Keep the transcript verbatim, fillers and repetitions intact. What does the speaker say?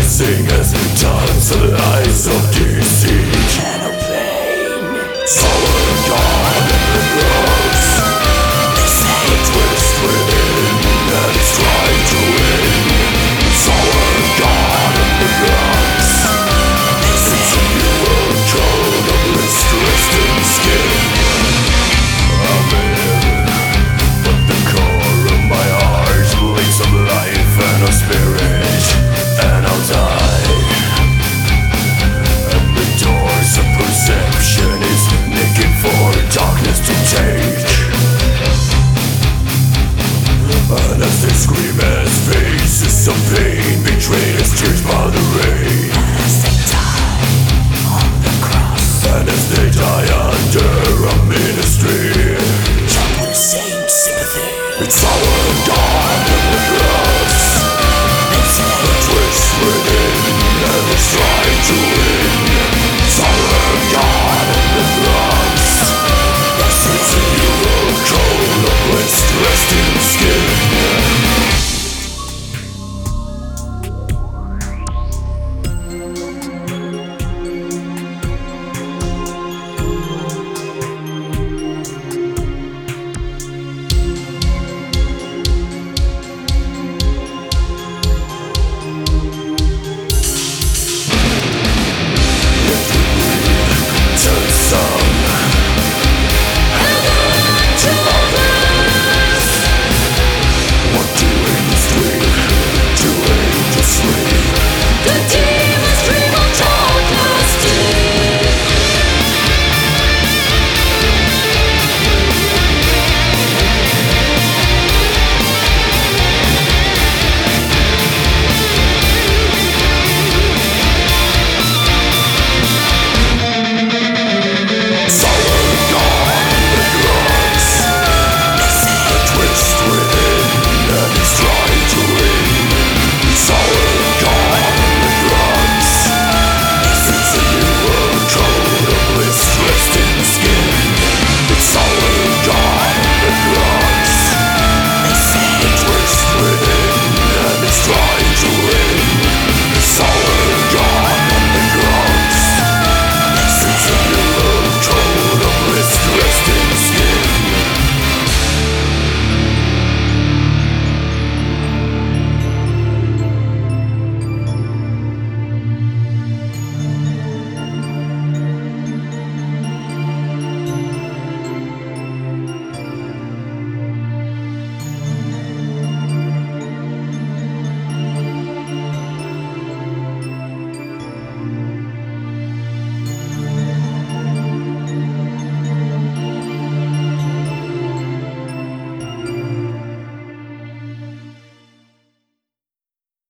Witnessing as we dance the lies of deceit and of pain. Sour God in the rocks. They say a twist within that is trying to win. Sour God in the rocks. They say it's a pure code of this twisted skin. I'm in, but the core of my heart bleeds of life and of spirit, and I'll die. And the doors of perception is naked for darkness to take. And as they scream as faces of pain, betrayed as tears by the rain. As they die on the cross, and as they die under a ministry, John saint sympathy. It's our